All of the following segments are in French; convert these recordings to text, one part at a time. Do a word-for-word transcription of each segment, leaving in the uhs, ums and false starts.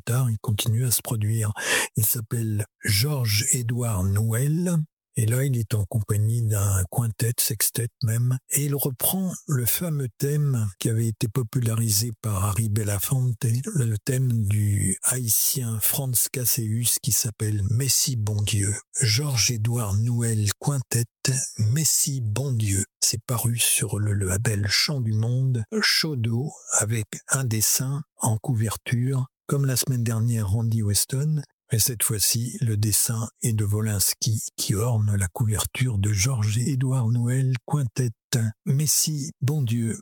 tard, il continue à se produire. Il s'appelle Georges-Édouard Nouel. Et là, il est en compagnie d'un quintet, sextet même. Et il reprend le fameux thème qui avait été popularisé par Harry Belafonte, le thème du haïtien Franz Cassius qui s'appelle « Messie bon Dieu ». Georges-Édouard Nouel Quintet, « Messie bon Dieu ». C'est paru sur le label Chant du Monde, Chaudot, avec un dessin en couverture, comme la semaine dernière Randy Weston. Mais cette fois-ci, le dessin est de Wolinski qui orne la couverture de Georges-Édouard Nouel Quintet. Messie, bon Dieu.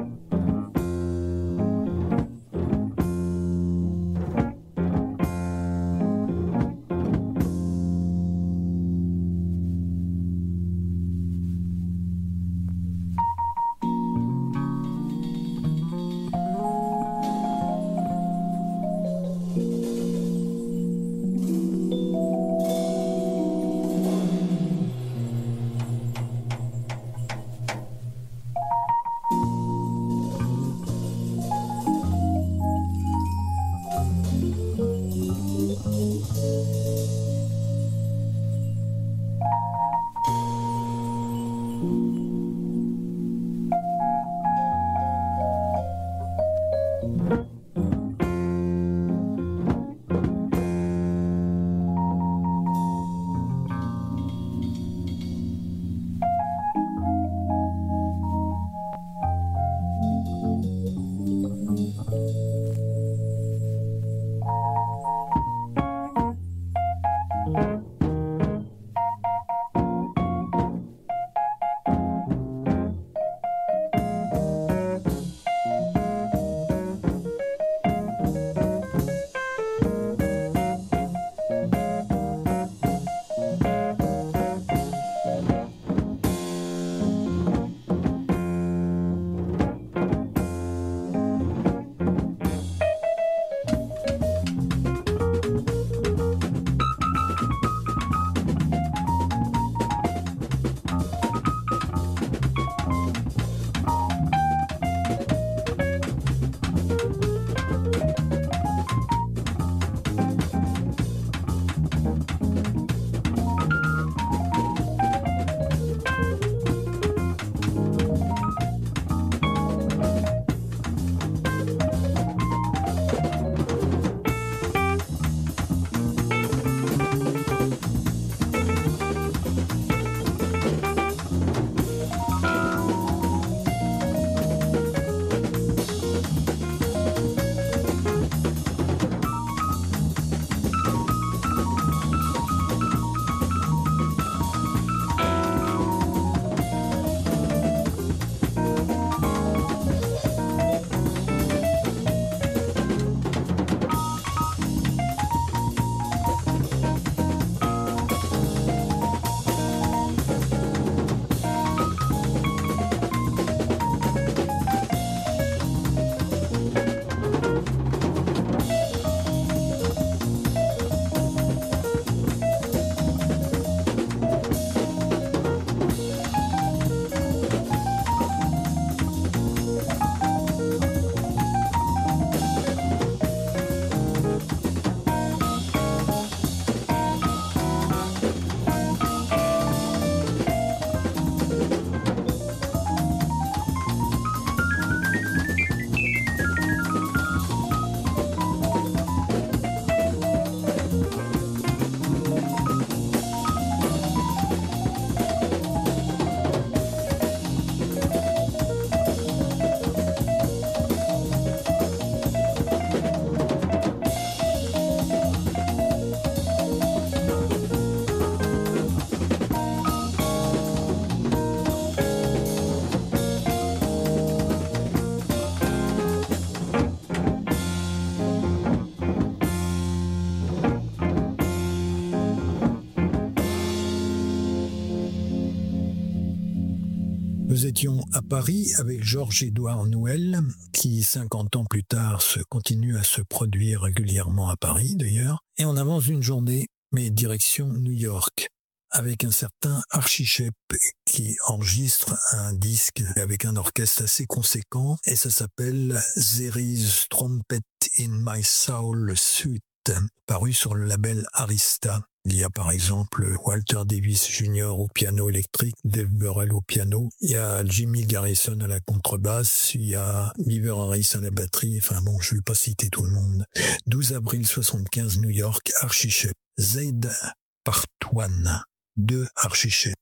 Nous étions à Paris avec Georges-Édouard Nouel, qui, cinquante ans plus tard, se continue à se produire régulièrement à Paris, d'ailleurs. Et on avance une journée, mais direction New York, avec un certain Archie Shepp qui enregistre un disque avec un orchestre assez conséquent et ça s'appelle There is Trumpet in My Soul Suite, paru sur le label Arista. Il y a par exemple Walter Davis junior au piano électrique, Dave Burrell au piano, il y a Jimmy Garrison à la contrebasse, il y a Beaver Harris à la batterie, enfin bon, je ne vais pas citer tout le monde. douze avril soixante-quinze, New York, Archie Shepp. Z Part un de Archie Shepp.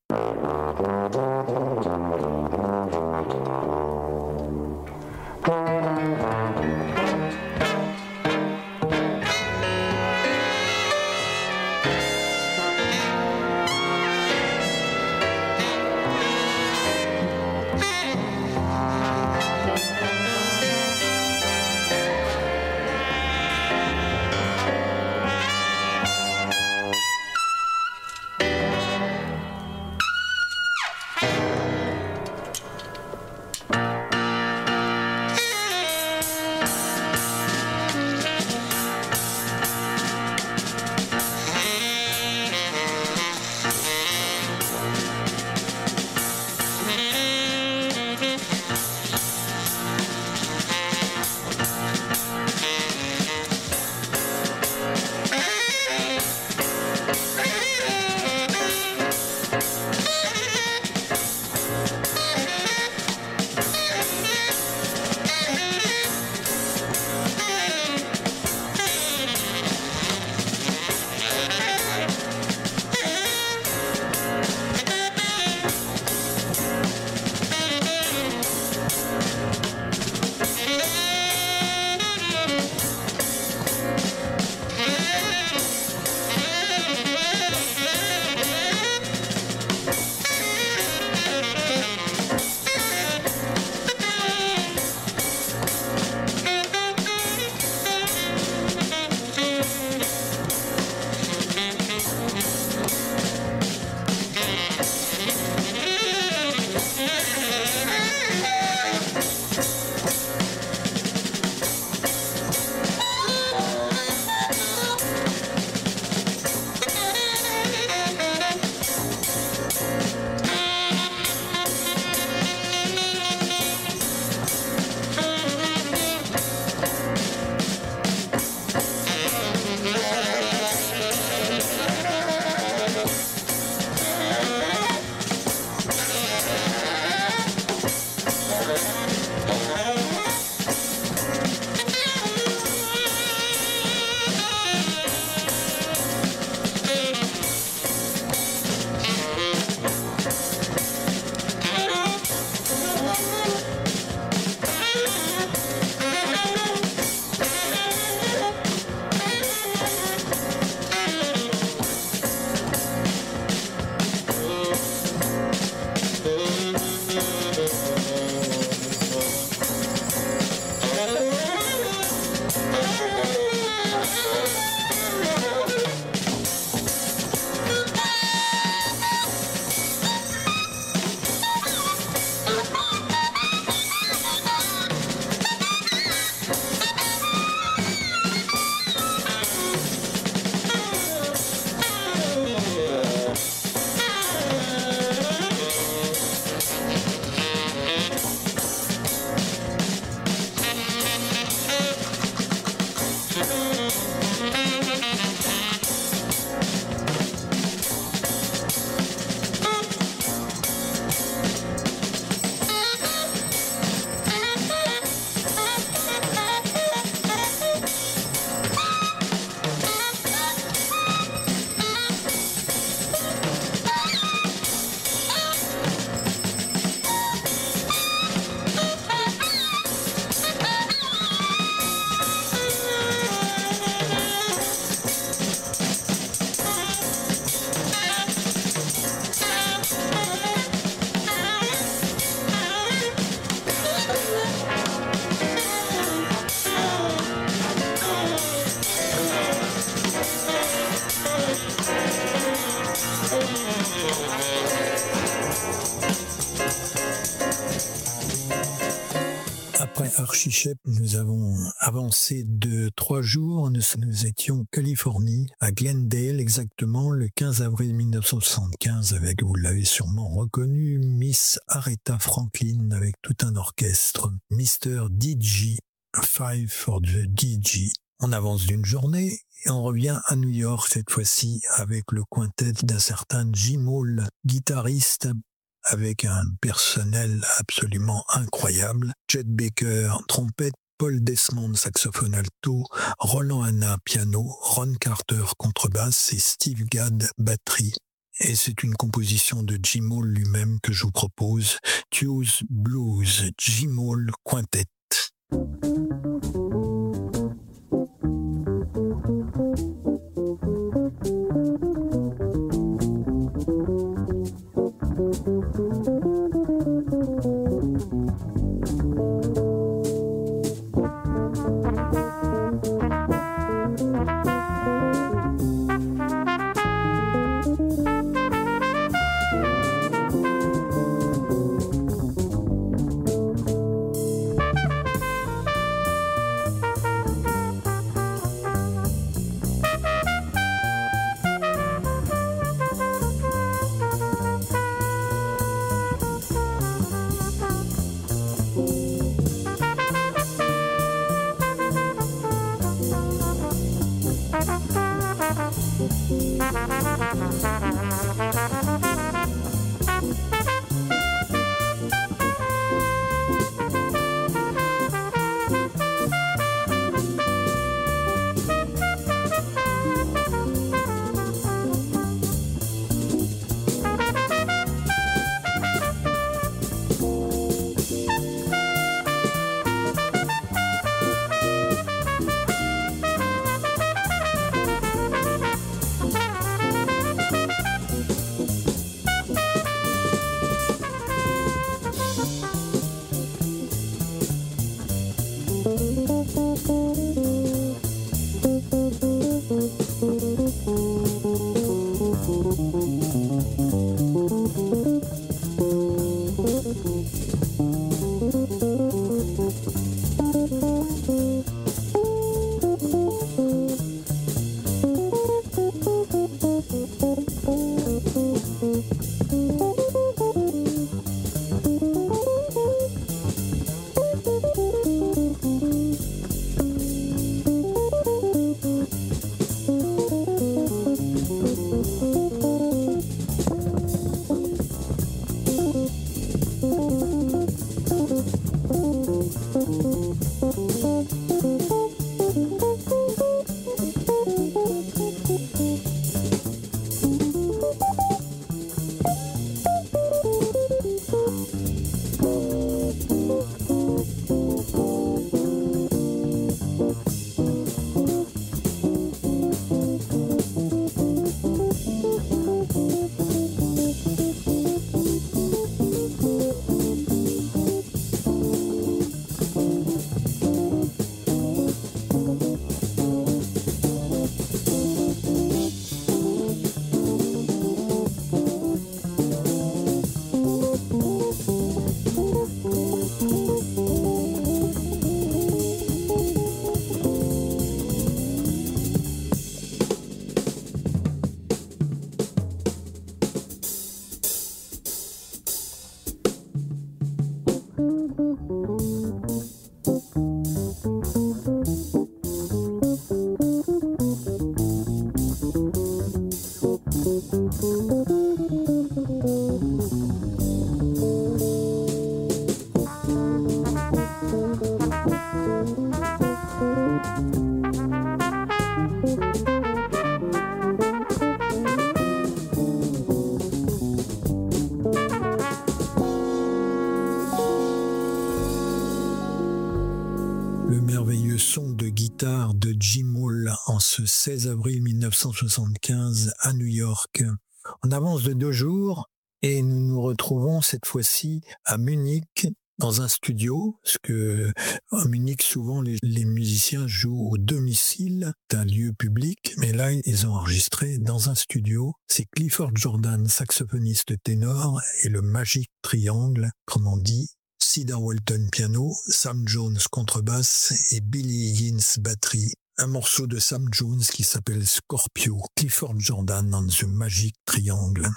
Archichep, nous avons avancé de trois jours. Nous, nous étions en Californie, à Glendale, exactement le quinze avril mille neuf cent soixante-quinze, avec, vous l'avez sûrement reconnu, Miss Aretha Franklin avec tout un orchestre, mister D J, Five for the D J. On avance d'une journée et on revient à New York cette fois-ci avec le quintet d'un certain Jim Hall, guitariste, avec un personnel absolument incroyable. Chet Baker, trompette, Paul Desmond, saxophone alto, Roland Hanna, piano, Ron Carter, contrebasse et Steve Gadd, batterie. Et c'est une composition de Jim Hall lui-même que je vous propose, Tuesday Blues, Jim Hall Quintet. De Jim Hall en ce seize avril mille neuf cent soixante-quinze à New York. On avance de deux jours et nous nous retrouvons cette fois-ci à Munich dans un studio, parce que à Munich souvent les, les musiciens jouent au domicile d'un lieu public, mais là ils ont enregistré dans un studio. C'est Clifford Jordan, saxophoniste ténor, et le Magic Triangle, comme on dit, Cedar Walton piano, Sam Jones contrebasse et Billy Higgins batterie. Un morceau de Sam Jones qui s'appelle Scorpio, Clifford Jordan and the Magic Triangle.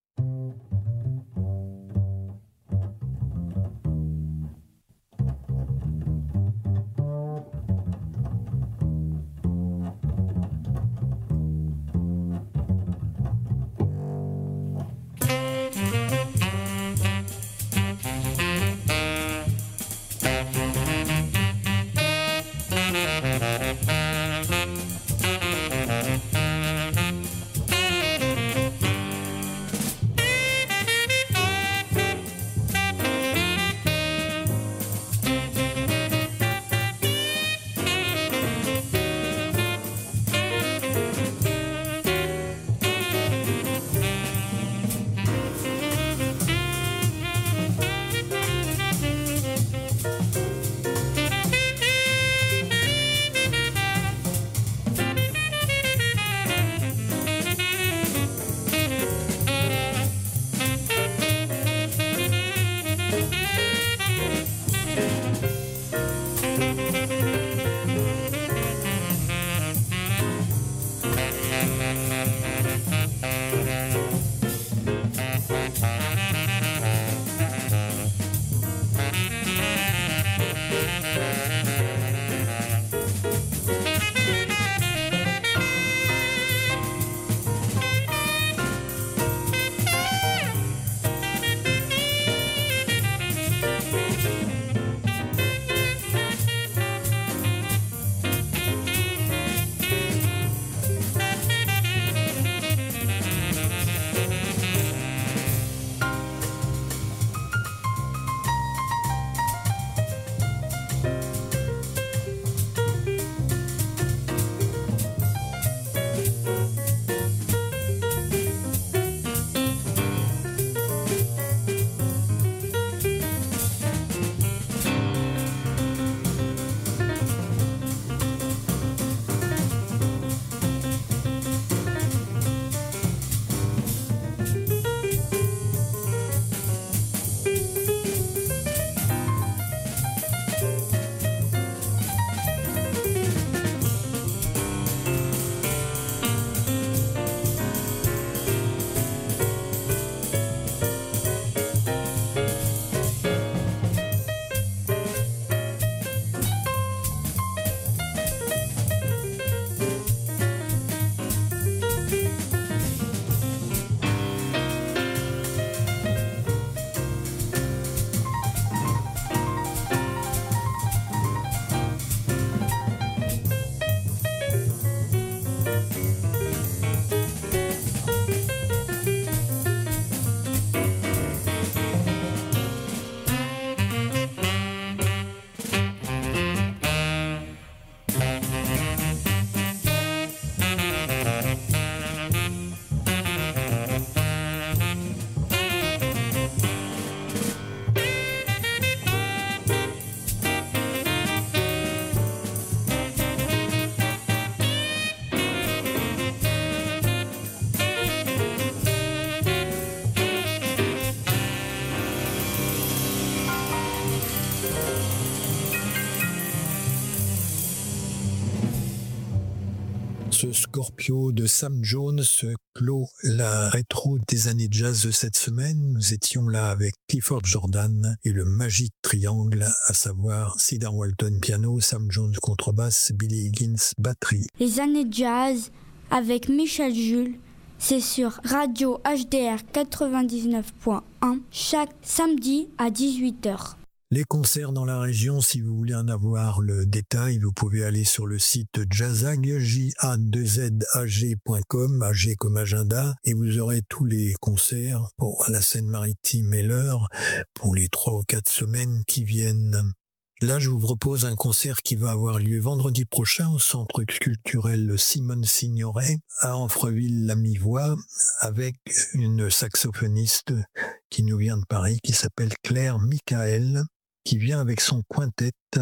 Ce Scorpio de Sam Jones clôt la rétro des années jazz de cette semaine. Nous étions là avec Clifford Jordan et le Magic Triangle, à savoir Cedar Walton piano, Sam Jones contrebasse, Billy Higgins batterie. Les années jazz avec Michel Jules, c'est sur Radio H D R quatre-vingt-dix-neuf point un chaque samedi à dix-huit heures. Les concerts dans la région, si vous voulez en avoir le détail, vous pouvez aller sur le site Jazzag, J A deux Z A G point com, A G comme agenda, et vous aurez tous les concerts pour la Seine-Maritime et l'heure pour les trois ou quatre semaines qui viennent. Là, je vous propose un concert qui va avoir lieu vendredi prochain au Centre culturel Simone Signoret à Amfreville-la-Mi-Voix avec une saxophoniste qui nous vient de Paris qui s'appelle Claire Michael, qui vient avec son quintet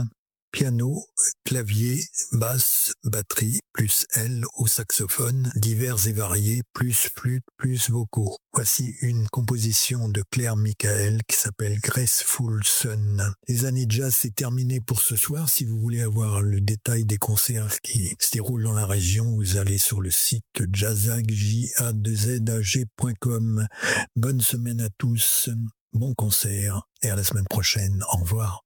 piano, clavier, basse, batterie, plus L au saxophone, divers et variés, plus flûte, plus vocaux. Voici une composition de Claire Michael qui s'appelle Graceful Sun. Les années jazz, c'est terminé pour ce soir. Si vous voulez avoir le détail des concerts qui se déroulent dans la région, vous allez sur le site jazag point com. Bonne semaine à tous, bon concert et à la semaine prochaine. Au revoir.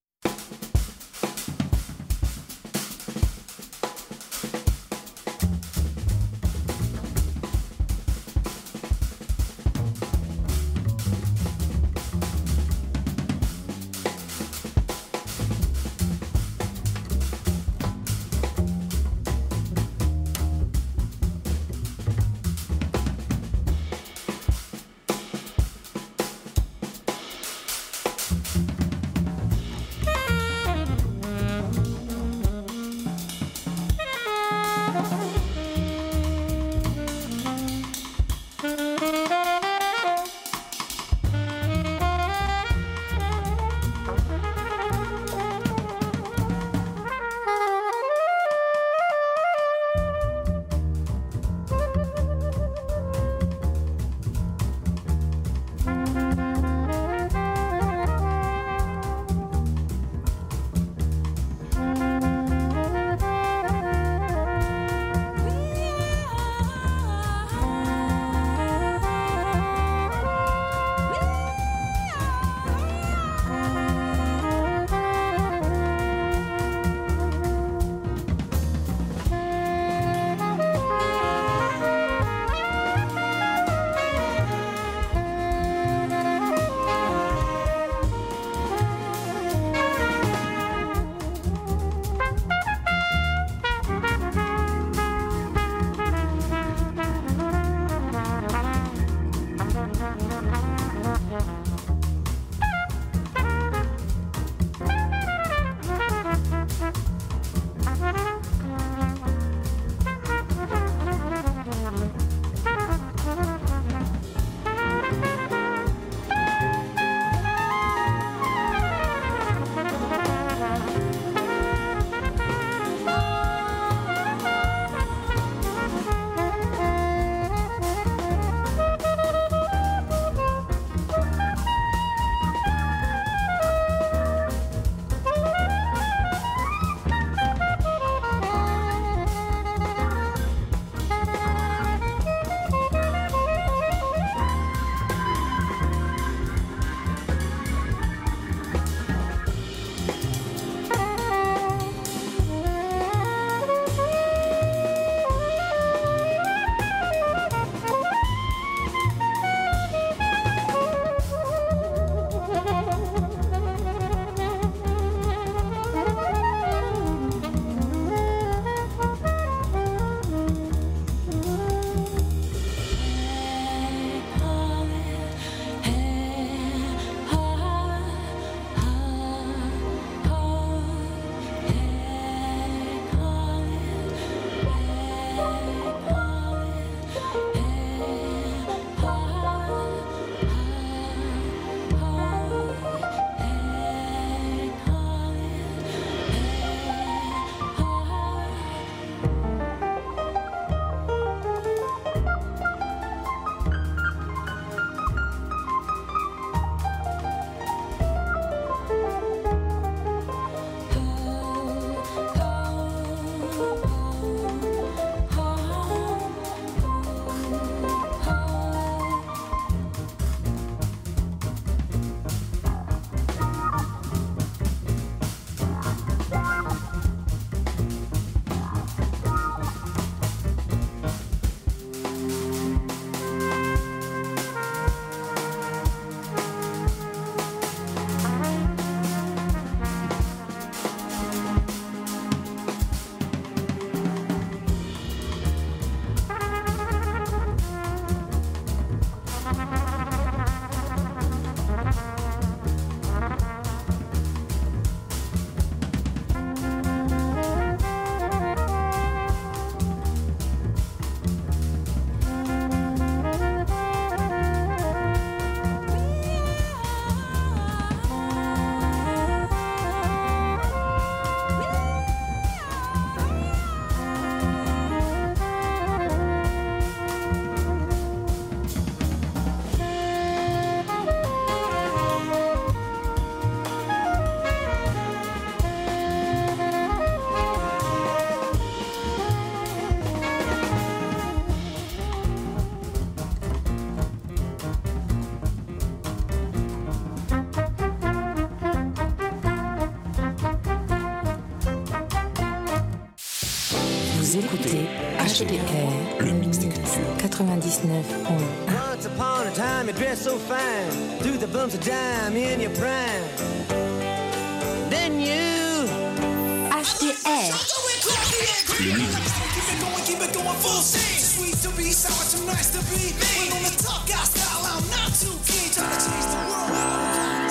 Vous écoutez H D R, le mix des cultures. quatre-vingt-dix-neuf point un. Once upon a time you dressed so fine, threw the bumps of dime in your prime. Then you H D R. Le mix. Keep it going full steam. Sweet to be, sour too nice to be. When on the top guy style, I'm not too keen. Trying to change the world.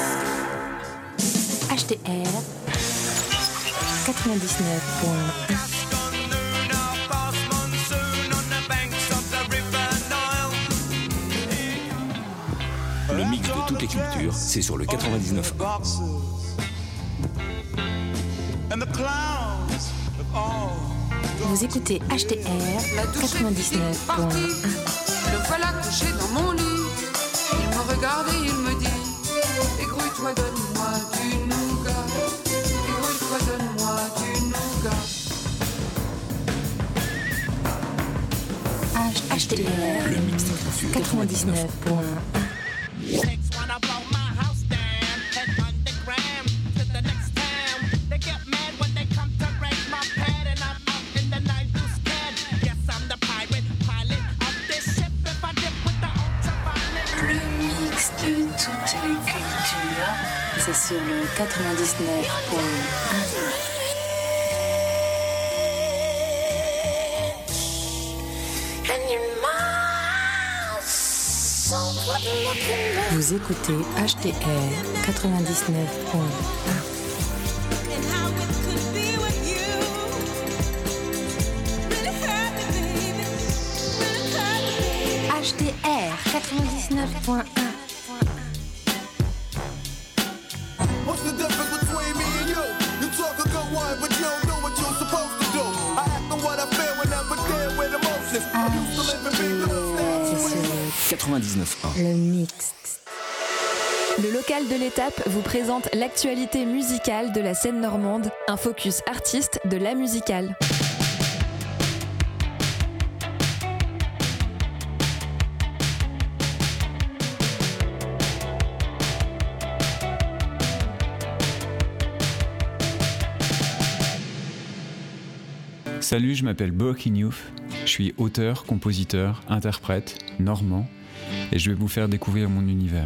H D R quatre-vingt-dix-neuf point un. Le mix de toutes les cultures, c'est sur le quatre-vingt-dix-neuf point un. Vous écoutez H D R quatre-vingt-dix-neuf point un. Le voilà couché dans mon lit. Il me regarde et il me dit: égrouille-toi, donne-moi du nougat. Égrouille-toi, donne-moi du nougat. H D R, le mix des cultures quatre-vingt-dix-neuf point un. C'est sur le quatre-vingt-dix-neuf point un. Vous écoutez H D R quatre-vingt-dix-neuf point un. H D R quatre-vingt-dix-neuf point un. What's the difference between me and you? You talk a good one, but you don't know what you're supposed to do. I act on what I feel when I'm there with emotions. I used to live in big little steps. quatre-vingt-dix-neuf point un. Le mix. Le local de l'étape vous présente l'actualité musicale de la scène normande, un focus artiste de la musicale. Salut, je m'appelle Boakin Youth, je suis auteur, compositeur, interprète, normand, et je vais vous faire découvrir mon univers.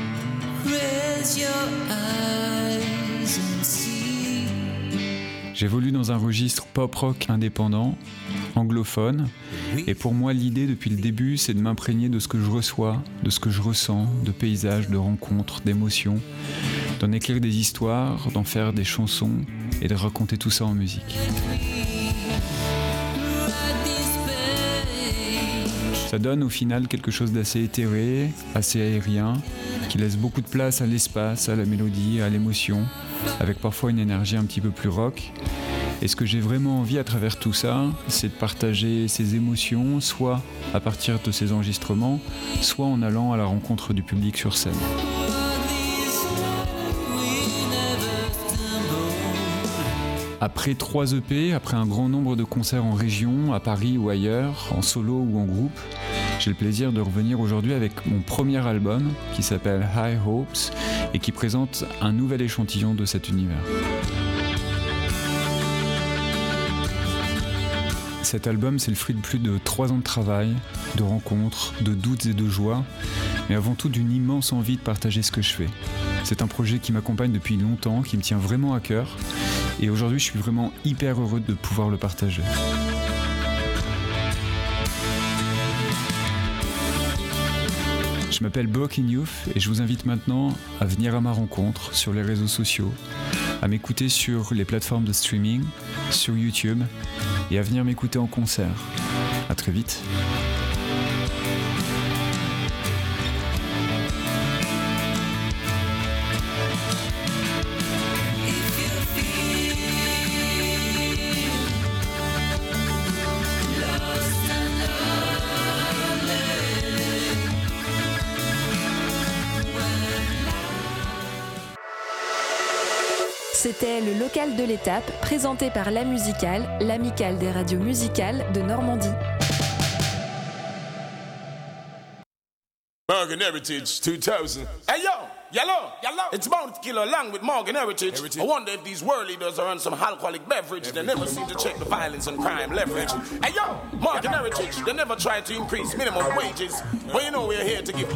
J'évolue dans un registre pop-rock indépendant, anglophone, et pour moi l'idée depuis le début c'est de m'imprégner de ce que je reçois, de ce que je ressens, de paysages, de rencontres, d'émotions, d'en écrire des histoires, d'en faire des chansons et de raconter tout ça en musique. Ça donne au final quelque chose d'assez éthéré, assez aérien, qui laisse beaucoup de place à l'espace, à la mélodie, à l'émotion, avec parfois une énergie un petit peu plus rock. Et ce que j'ai vraiment envie à travers tout ça, c'est de partager ces émotions, soit à partir de ces enregistrements, soit en allant à la rencontre du public sur scène. Après trois E P, après un grand nombre de concerts en région, à Paris ou ailleurs, en solo ou en groupe, j'ai le plaisir de revenir aujourd'hui avec mon premier album qui s'appelle High Hopes et qui présente un nouvel échantillon de cet univers. Cet album, c'est le fruit de plus de trois ans de travail, de rencontres, de doutes et de joies, mais avant tout d'une immense envie de partager ce que je fais. C'est un projet qui m'accompagne depuis longtemps, qui me tient vraiment à cœur, et aujourd'hui je suis vraiment hyper heureux de pouvoir le partager. Je m'appelle Boakin Youth et je vous invite maintenant à venir à ma rencontre sur les réseaux sociaux, à m'écouter sur les plateformes de streaming, sur YouTube et à venir m'écouter en concert. À très vite. C'était le local de l'étape, présenté par La Musicale, l'amicale des radios musicales de Normandie. Bergen Heritage deux mille. Hey yo! yellow, yellow. It's bound to kill along with Morgan Heritage. Heritage. I wonder if these world leaders are on some alcoholic beverage. They never seem to check the violence and crime leverage. Hey yo, Morgan Heritage, they never try to increase minimum wages. But you know we're here to give